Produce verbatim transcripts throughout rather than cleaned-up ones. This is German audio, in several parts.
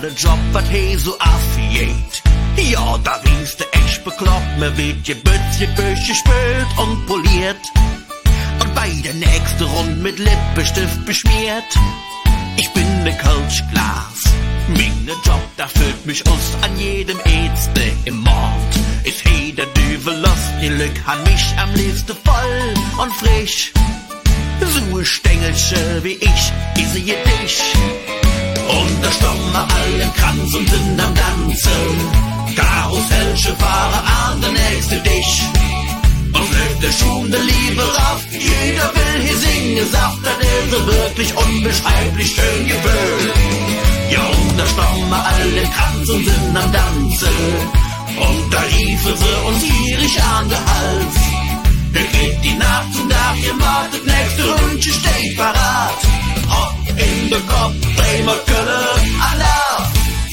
der Job, wat he so affiert. Ja, da wienst du echt bekloppt, mir wird gebützt, gebüscht, gespült und poliert. Und bei der nächsten Runde mit Lippenstift beschmiert. Ich bin ne Kölschglas, mein Job, da füllt mich aus an jedem Ätzte im Mord. Ist he der Düvel lost, die Lück han mich am liebsten voll und frisch. So Stängelsche wie ich, ich sehe dich. Und da stommen alle Kranz und sind am Tanzen. Karussellsche Fahrer an der nächste Dich. Und läuft der Schuh der Liebe rauf. Jeder will hier singen, sagt er, der so wirklich unbeschreiblich schön gefüllt. Ja, und da stommen alle Kranz und sind am Tanzen. Und da riefen sie uns gierig an der Hals. Der geht die Nacht und Tag, ihr wartet, nächste Rundchen steht parat. Hopp in den Kopf, Bremer Kölle, Allah!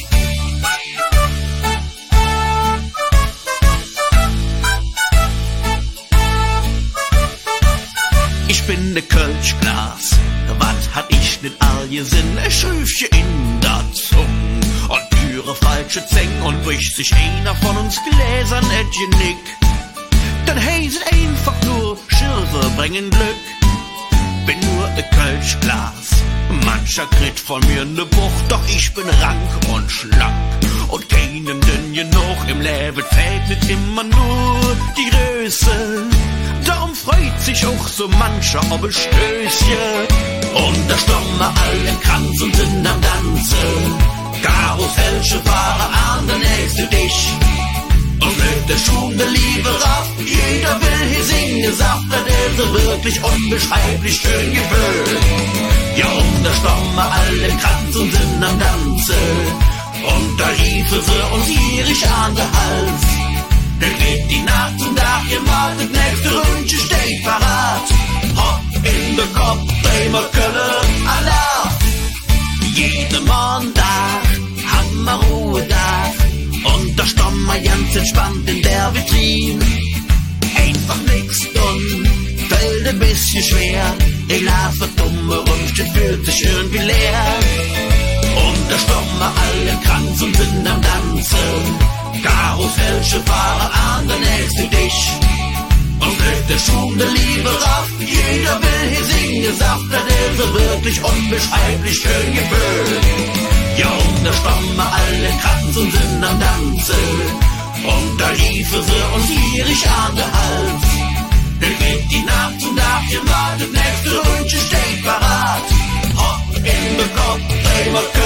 Ich bin ne Kölschglas, wat hat ich nicht all gesinn, ein Schüfchen in der Zung und pure falsche Zeng und bricht sich einer von uns Gläsern et Genick. Dann heißt einfach nur Schirfe bringen Glück. Bin nur ne Kölschglas, mancher kriegt von mir ne Bucht, doch ich bin rank und schlank und keinem dünn genug. Im Leben fällt nicht immer nur die Größe, darum freut sich auch so mancher ob ein Stößchen. Und da stommen alle Kranz und sind am Tanzen. Karussellsche Fahrer an der nächste Dich. Und mit der Schuh der Liebe rauf. Jeder will hier singen, sagt er, der so wirklich unbeschreiblich schön gefüllt. Ja, und da stommen alle Kranz und sind am Tanzen. Und da riefen sie uns gierig an der Hals. Der geht die Nacht und Tag, ihr wartet, nächste Rundchen steht parat. Hopp in den Kopf, Bremer Kölle, Allah! Jeden Montag haben wir Ruhe da. Und da stommen wir ganz entspannt in der Vitrine. Einfach nix tun, fällt ein bisschen schwer. Ich laufe dumme Rundchen, fühlt sich irgendwie leer. Und da stommen wir alle Kranz und sind am Tanzen. Karussellsche Fahrer an der nächste Dich. Und mit der Schuh der Liebe rauf. Jeder will hier singen, sagt er, der so wirklich unbeschreiblich schön gefüllt. Ja, und da stommen alle Kranz und sind am Tanzen. Und da riefen sie uns gierig an der Hals. Der geht die Nacht und Tag, ihr wartet, nächste Rundchen steht parat. Hopp in den Kopf, Bremer Kölle.